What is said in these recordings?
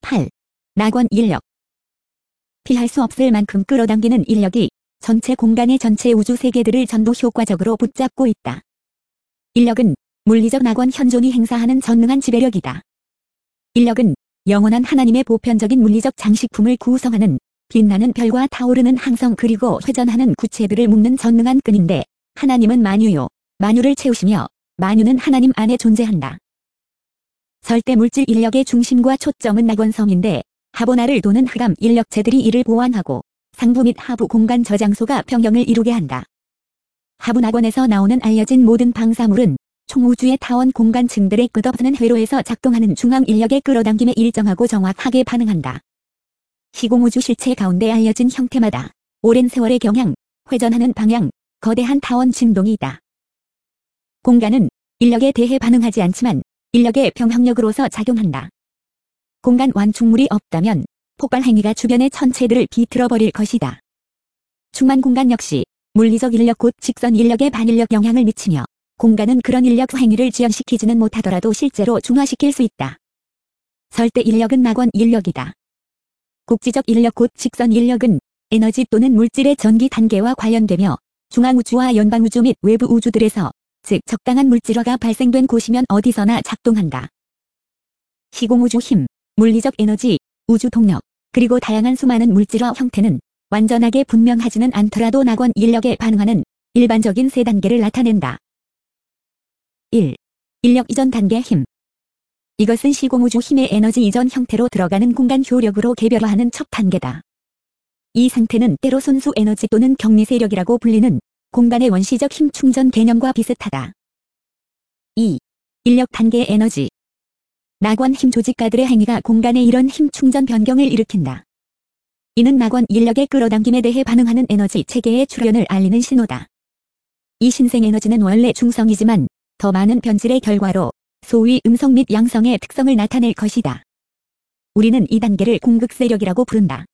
8. 낙원 인력. 피할 수 없을 만큼 끌어당기는 인력이 전체 공간의 전체 우주 세계들을 전부 효과적으로 붙잡고 있다. 인력은 물리적 낙원 현존이 행사하는 전능한 지배력이다. 인력은 영원한 하나님의 보편적인 물리적 장식품을 구성하는 빛나는 별과 타오르는 항성 그리고 회전하는 구체들을 묶는 전능한 끈인데, 하나님은 만유요, 만유를 채우시며 만유는 하나님 안에 존재한다. 절대 물질 인력의 중심과 초점은 낙원섬인데, 하보나를 도는 흑암 인력체들이 이를 보완하고 상부 및 하부 공간 저장소가 평형을 이루게 한다. 하부 낙원에서 나오는 알려진 모든 방사물은 총 우주의 타원 공간층들의 끝없는 회로에서 작동하는 중앙 인력의 끌어당김에 일정하고 정확하게 반응한다. 시공우주 실체 가운데 알려진 형태마다 오랜 세월의 경향, 회전하는 방향, 거대한 타원 진동이 있다. 공간은 인력에 대해 반응하지 않지만 인력의 평형력으로서 작용한다. 공간 완충물이 없다면 폭발 행위가 주변의 천체들을 비틀어버릴 것이다. 충만 공간 역시 물리적 인력 곧 직선 인력에 반인력 영향을 미치며 공간은 그런 인력 행위를 지연시키지는 못하더라도 실제로 중화시킬 수 있다. 절대 인력은 낙원 인력이다. 국지적 인력 곧 직선 인력은 에너지 또는 물질의 전기 단계와 관련되며 중앙우주와 연방우주 및 외부 우주들에서 즉 적당한 물질화가 발생된 곳이면 어디서나 작동한다. 시공우주 힘, 물리적 에너지, 우주 동력, 그리고 다양한 수많은 물질화 형태는 완전하게 분명하지는 않더라도 낙원 인력에 반응하는 일반적인 세 단계를 나타낸다. 1. 인력 이전 단계 힘. 이것은 시공우주 힘의 에너지 이전 형태로 들어가는 공간 효력으로 개별화하는 첫 단계다. 이 상태는 때로 순수 에너지 또는 격리세력이라고 불리는 공간의 원시적 힘 충전 개념과 비슷하다. 2. 인력 단계 에너지. 낙원 힘 조직가들의 행위가 공간의 이런 힘 충전 변경을 일으킨다. 이는 낙원 인력의 끌어당김에 대해 반응하는 에너지 체계의 출현을 알리는 신호다. 이 신생 에너지는 원래 중성이지만 더 많은 변질의 결과로 소위 음성 및 양성의 특성을 나타낼 것이다. 우리는 이 단계를 공극세력이라고 부른다.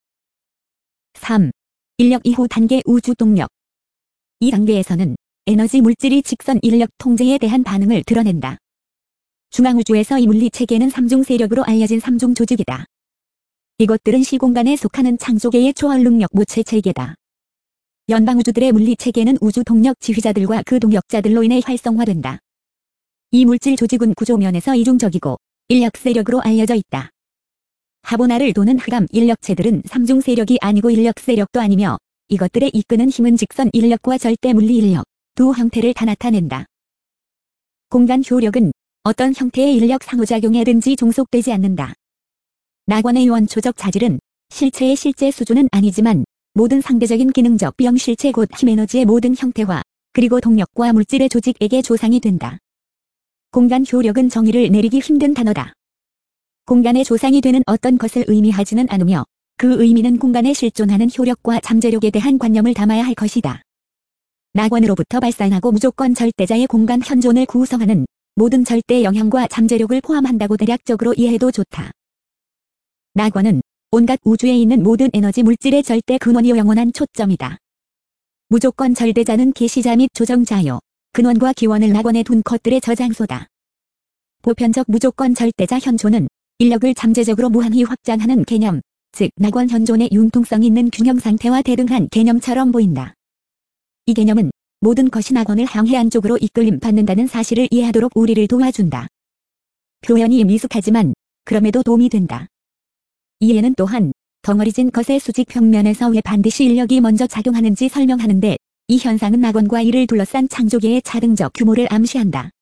3. 인력 이후 단계 우주 동력. 이 단계에서는 에너지 물질이 직선 인력 통제에 대한 반응을 드러낸다. 중앙우주에서 이 물리체계는 3중 세력으로 알려진 3중 조직이다. 이것들은 시공간에 속하는 창조계의 초월능력 모체체계다. 연방우주들의 물리체계는 우주 동력 지휘자들과 그 동력자들로 인해 활성화된다. 이 물질 조직은 구조면에서 이중적이고 인력 세력으로 알려져 있다. 하보나를 도는 흑암 인력체들은 3중 세력이 아니고 인력 세력도 아니며 이것들의 이끄는 힘은 직선 인력과 절대 물리 인력 두 형태를 다 나타낸다. 공간 효력은 어떤 형태의 인력 상호작용에든지 종속되지 않는다. 낙원의 원초적 자질은 실체의 실제 수준은 아니지만 모든 상대적인 기능적 비형실체 곧 힘에너지의 모든 형태화 그리고 동력과 물질의 조직에게 조상이 된다. 공간 효력은 정의를 내리기 힘든 단어다. 공간의 조상이 되는 어떤 것을 의미하지는 않으며 그 의미는 공간에 실존하는 효력과 잠재력에 대한 관념을 담아야 할 것이다. 낙원으로부터 발산하고 무조건 절대자의 공간 현존을 구성하는 모든 절대 영향과 잠재력을 포함한다고 대략적으로 이해해도 좋다. 낙원은 온갖 우주에 있는 모든 에너지 물질의 절대 근원이요 영원한 초점이다. 무조건 절대자는 계시자 및 조정자요. 근원과 기원을 낙원에 둔 것들의 저장소다. 보편적 무조건 절대자 현존은 인력을 잠재적으로 무한히 확장하는 개념, 즉 낙원 현존의 융통성 있는 균형 상태와 대등한 개념처럼 보인다. 이 개념은 모든 것이 낙원을 향해 안쪽으로 이끌림 받는다는 사실을 이해하도록 우리를 도와준다. 표현이 미숙하지만 그럼에도 도움이 된다. 이해는 또한 덩어리진 것의 수직 평면에서 왜 반드시 인력이 먼저 작용하는지 설명하는데 이 현상은 낙원과 이를 둘러싼 창조계의 차등적 규모를 암시한다.